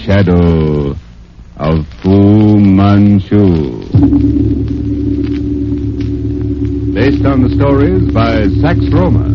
shadow of Fu Manchu. Based on the stories by Sax Roma.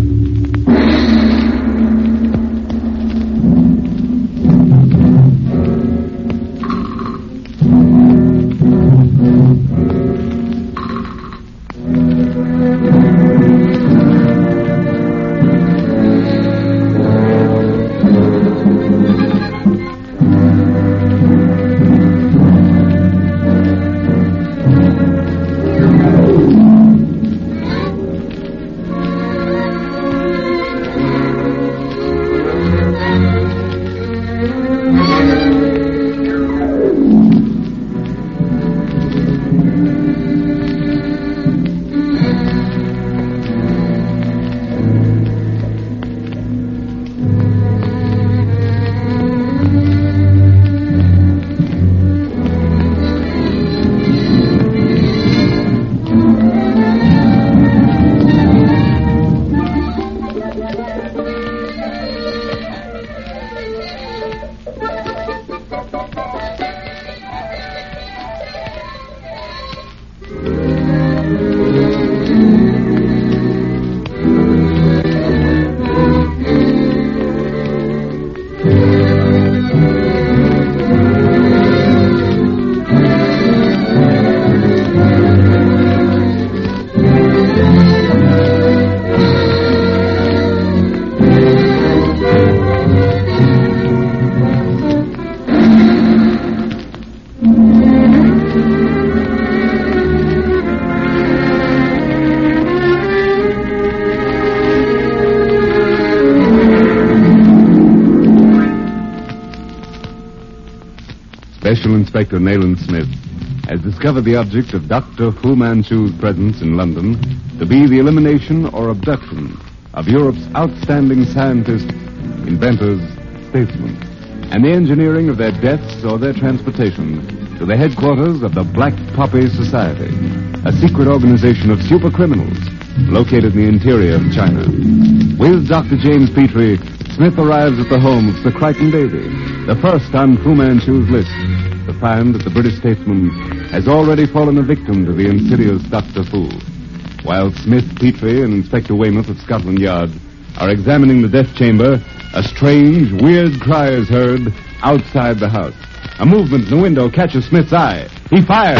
Special Inspector Nayland Smith has discovered the object of Dr. Fu Manchu's presence in London to be the elimination or abduction of Europe's outstanding scientists, inventors, statesmen, and the engineering of their deaths or their transportation to the headquarters of the Black Poppy Society, a secret organization of supercriminals located in the interior of China. With Dr. James Petrie, Smith arrives at the home of Sir Crichton Davey, the first on Fu Manchu's list, to find that the British statesman has already fallen a victim to the insidious Dr. Fu. While Smith, Petrie, and Inspector Weymouth of Scotland Yard are examining the death chamber, a strange, weird cry is heard outside the house. A movement in the window catches Smith's eye. He fires.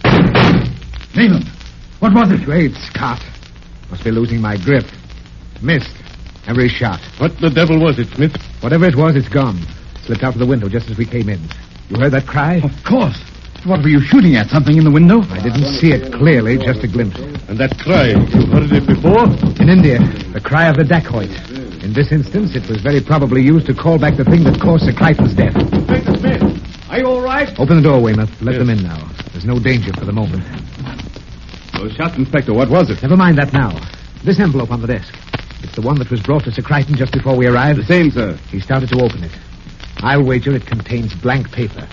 Nayland, what was it? Great Scott. Must be losing my grip. Missed. Every shot. What the devil was it, Smith? Whatever it was, it's gone. Slipped out of the window just as we came in. You heard that cry? Of course. What were you shooting at? Something in the window? I didn't see it clearly, just a glimpse. And that cry, you heard it before? In India, the cry of the dacoit. In this instance, it was very probably used to call back the thing that caused Sir Crichton's death. Inspector Smith, are you all right? Open the door, Weymouth. Let them in now. There's no danger for the moment. Those shots, Inspector, what was it? Never mind that now. This envelope on the desk. It's the one that was brought to Sir Crichton just before we arrived. The same, sir. He started to open it. I'll wager it contains blank paper.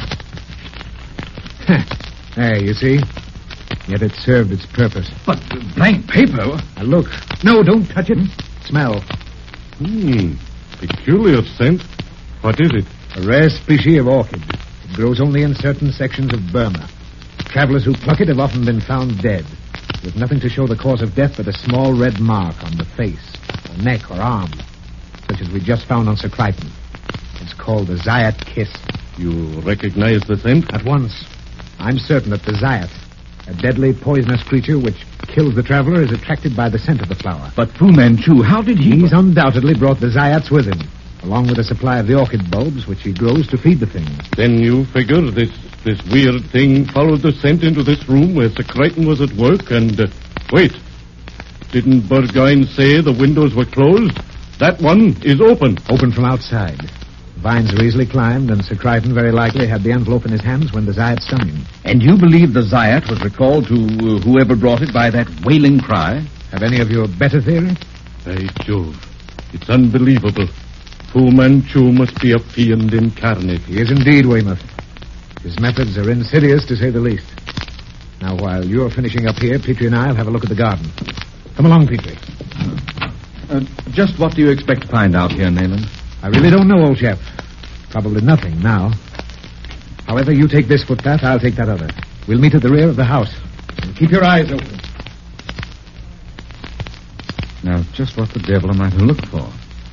There, you see? Yet it served its purpose. But blank paper? Now look. No, don't touch it. Smell. Peculiar scent. What is it? A rare species of orchid. It grows only in certain sections of Burma. Travelers who pluck it have often been found dead, with nothing to show the cause of death but a small red mark on the face, or neck, or arm, such as we just found on Sir Crichton. It's called the Zayat kiss. You recognize the scent? At once. I'm certain that the Zayat, a deadly poisonous creature which kills the traveler, is attracted by the scent of the flower. But Fu Manchu, how did he... He's undoubtedly brought the Zayats with him, along with a supply of the orchid bulbs which he grows to feed the thing. Then you figure this weird thing followed the scent into this room where Sir Crichton was at work and... wait. Didn't Burgoyne say the windows were closed? That one is open. Open from outside. Vines are easily climbed, and Sir Crichton very likely had the envelope in his hands when the Zayat stung him. And you believe the Zayat was recalled to whoever brought it by that wailing cry? Have any of you a better theory? By Jove. It's unbelievable. Fu Manchu must be a fiend incarnate. He is indeed, Weymouth. His methods are insidious, to say the least. Now, while you're finishing up here, Petrie and I'll have a look at the garden. Come along, Petrie. Just what do you expect to find out here, Nayland? I really don't know, old chap. Probably nothing now. However, you take this footpath, I'll take that other. We'll meet at the rear of the house. And keep your eyes open. Now, just what the devil am I to look for?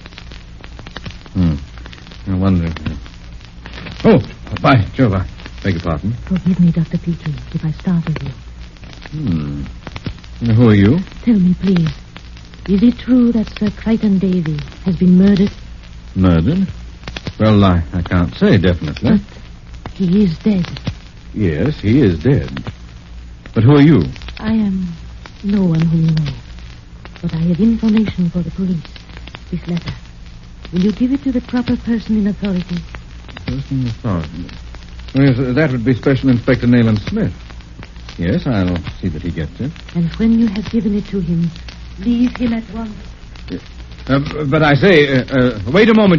I wonder... Oh, by Jove, I beg your pardon. Forgive me, Dr. Petrie, if I startled you. Now, who are you? Tell me, please. Is it true that Sir Crichton Davy has been murdered? Murdered? Well, I can't say definitely. But he is dead. Yes, he is dead. But who are you? I am no one whom you know. But I have information for the police. This letter. Will you give it to the proper person in authority? Person in authority? Yes, that would be Special Inspector Nayland Smith. Yes, I'll see that he gets it. And when you have given it to him, leave him at once. But I say, wait a moment.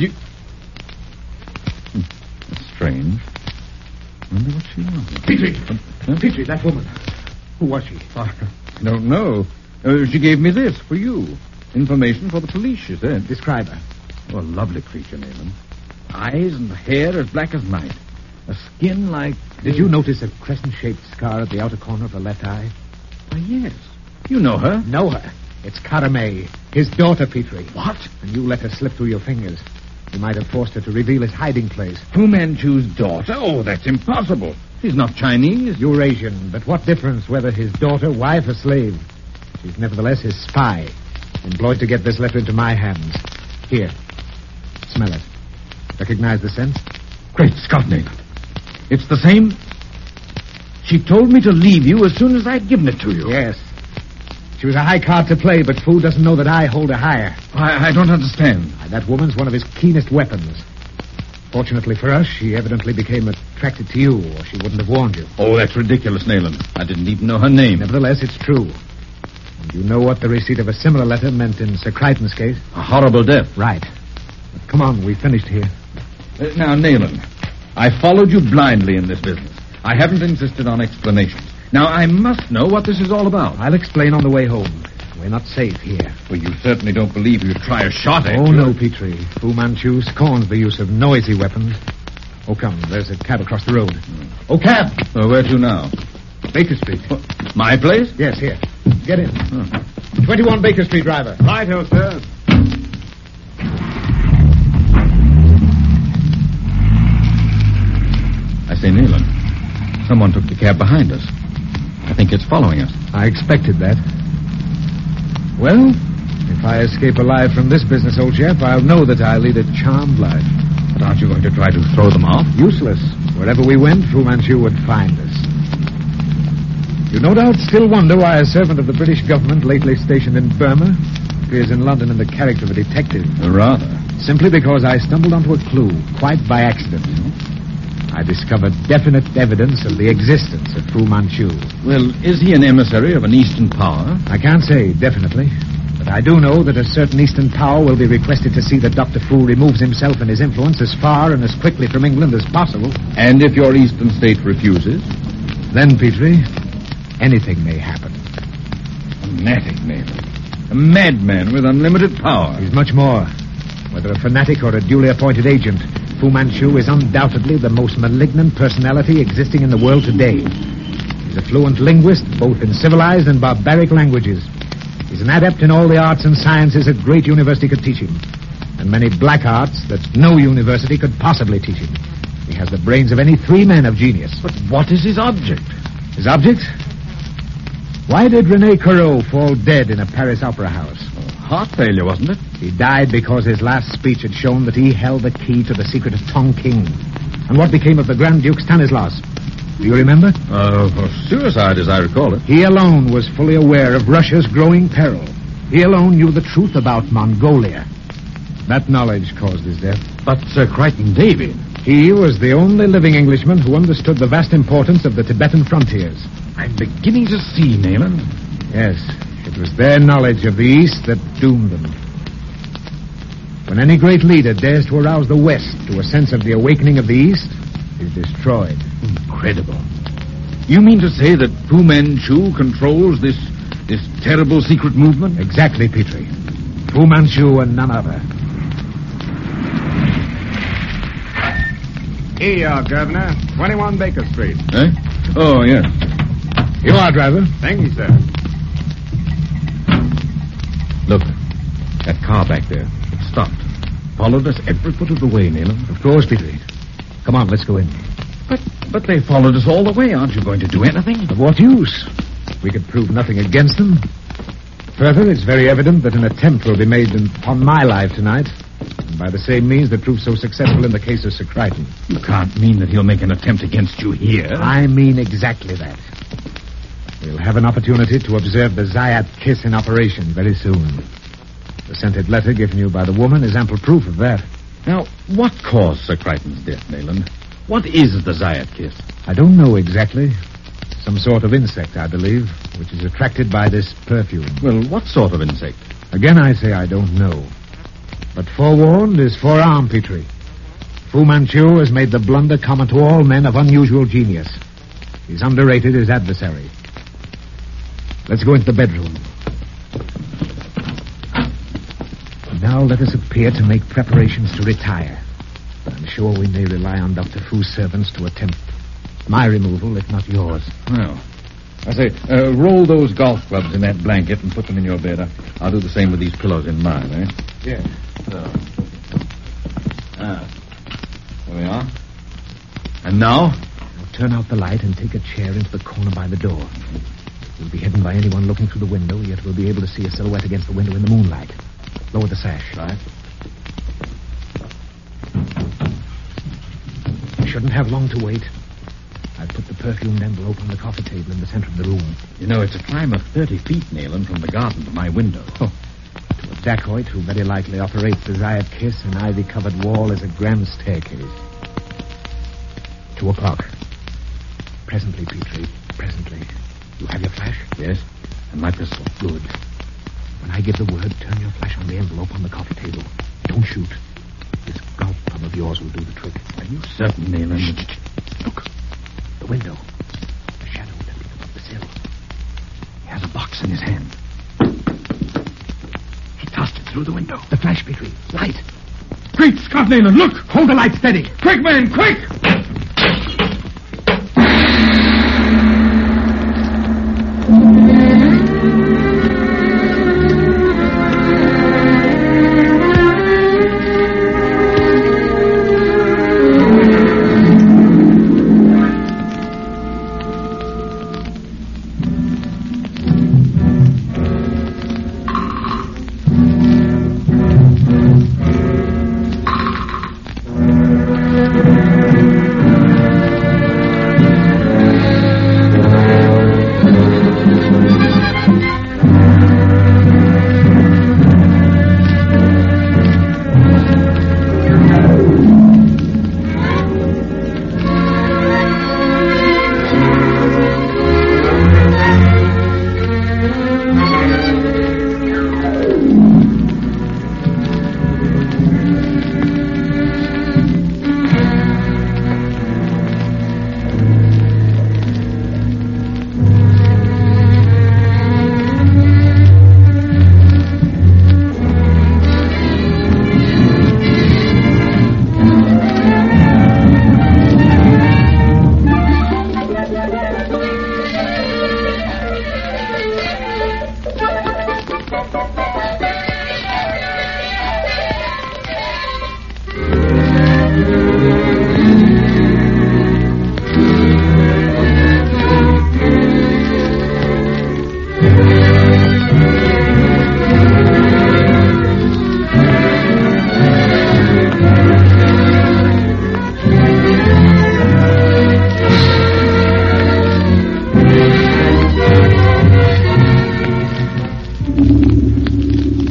That's strange. I wonder what she was. Petrie! Petrie, that woman. Who was she? I don't know. She gave me this for you. Information for the police, she said. Describe her. Oh, a lovely creature, Nayland. Eyes and hair as black as night. A skin like... Did you notice a crescent-shaped scar at the outer corner of the left eye? Why, yes. You know her. Know her. It's Cara May, his daughter, Petrie. What? And you let her slip through your fingers. You might have forced her to reveal his hiding place. Fu Manchu's daughter? Oh, that's impossible. She's not Chinese. Eurasian, but what difference whether his daughter, wife, or slave? She's nevertheless his spy, employed to get this letter into my hands. Here. Smell it. Recognize the scent? Great Scott, Nayland. It's the same. She told me to leave you as soon as I'd given it to you. Yes. She was a high card to play, but Fu doesn't know that I hold a higher. I don't understand. That woman's one of his keenest weapons. Fortunately for us, she evidently became attracted to you, or she wouldn't have warned you. Oh, that's ridiculous, Nayland. I didn't even know her name. Nevertheless, it's true. And you know what the receipt of a similar letter meant in Sir Crichton's case? A horrible death. Right. But come on, we finished here. Now, Nayland, I followed you blindly in this business. I haven't insisted on explanations. Now, I must know what this is all about. I'll explain on the way home. We're not safe here. Well, you certainly don't believe you'd try a shot at Oh, no, Petrie. Fu Manchu scorns the use of noisy weapons. Oh, come, there's a cab across the road. Oh, cab! Where to now? Baker Street. My place? Yes, here. Get in. 21 Baker Street, driver. Righto, sir. I say, Nayland, someone took the cab behind us. I think it's following us. I expected that. Well, if I escape alive from this business, old chap, I'll know that I lead a charmed life. But aren't you going to try to throw them off? Useless. Wherever we went, Fu Manchu would find us. You no doubt still wonder why a servant of the British government lately stationed in Burma appears in London in the character of a detective. Rather. Simply because I stumbled onto a clue, quite by accident. I discovered definite evidence of the existence of Fu Manchu. Well, is he an emissary of an Eastern power? I can't say definitely, but I do know that a certain Eastern power will be requested to see that Dr. Fu removes himself and his influence as far and as quickly from England as possible. And if your Eastern state refuses? Then, Petrie, anything may happen. A fanatic, Nayland. A madman with unlimited power. He's much more. Whether a fanatic or a duly appointed agent, Fu Manchu is undoubtedly the most malignant personality existing in the world today. He's a fluent linguist, both in civilized and barbaric languages. He's an adept in all the arts and sciences a great university could teach him, and many black arts that no university could possibly teach him. He has the brains of any three men of genius. But what is his object? His object? Why did René Corot fall dead in a Paris opera house? Heart failure, wasn't it? He died because his last speech had shown that he held the key to the secret of Tonking. And what became of the Grand Duke Stanislas? Do you remember? Suicide, as I recall it. He alone was fully aware of Russia's growing peril. He alone knew the truth about Mongolia. That knowledge caused his death. But Sir Crichton Davy... He was the only living Englishman who understood the vast importance of the Tibetan frontiers. I'm beginning to see, Nayland. Yes, it was their knowledge of the East that doomed them. When any great leader dares to arouse the West to a sense of the awakening of the East, he's destroyed. Incredible. You mean to say that Fu Manchu controls this terrible secret movement? Exactly, Petrie. Fu Manchu and none other. Here you are, Governor. 21 Baker Street. Eh? Oh, yes. You are, driver. Thank you, sir. Look, that car back there. It stopped. Followed us every foot of the way, Nealon. Of course, Petrie. Come on, let's go in. But they followed us all the way. Aren't you going to do anything? Of what use? We could prove nothing against them. Further, it's very evident that an attempt will be made upon my life tonight. And by the same means that proved so successful in the case of Sir Crichton. You can't mean that he'll make an attempt against you here. I mean exactly that. We'll have an opportunity to observe the Zayat kiss in operation very soon. The scented letter given you by the woman is ample proof of that. Now, what caused Sir Crichton's death, Nayland? What is the Zayat kiss? I don't know exactly. Some sort of insect, I believe, which is attracted by this perfume. Well, what sort of insect? Again, I say I don't know. But forewarned is forearmed, Petrie. Fu Manchu has made the blunder common to all men of unusual genius. He's underrated his adversary. Let's go into the bedroom. Now let us appear to make preparations to retire. I'm sure we may rely on Dr. Fu's servants to attempt my removal, if not yours. Well, I say, roll those golf clubs in that blanket and put them in your bed. I'll do the same with these pillows in mine, eh? Yes. So. There we are. And now? Now turn out the light and take a chair into the corner by the door. We'll be hidden by anyone looking through the window, yet we'll be able to see a silhouette against the window in the moonlight. Lower the sash. Right. We shouldn't have long to wait. I've put the perfumed envelope on the coffee table in the center of the room. You know, it's a climb of 30 feet, Nayland, from the garden to my window. To a dacoit who very likely operates the Zayat kiss, an ivy-covered wall is a grand staircase. 2 o'clock. Presently, Petrie, presently. You have your flash? Yes, and my pistol. Good. When I give the word, turn your flash on the envelope on the coffee table. Don't shoot. This golf club of yours will do the trick. Are you certain, Nayland? Shh. Look. The window. The shadow that leads above the sill. He has a box in his hand. He tossed it through the window. The flash, Petrie. Light. Great Scott, Nayland, look! Hold the light steady. Quick, man, quick!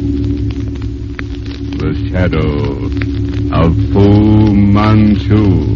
Shadow of Fu Manchu.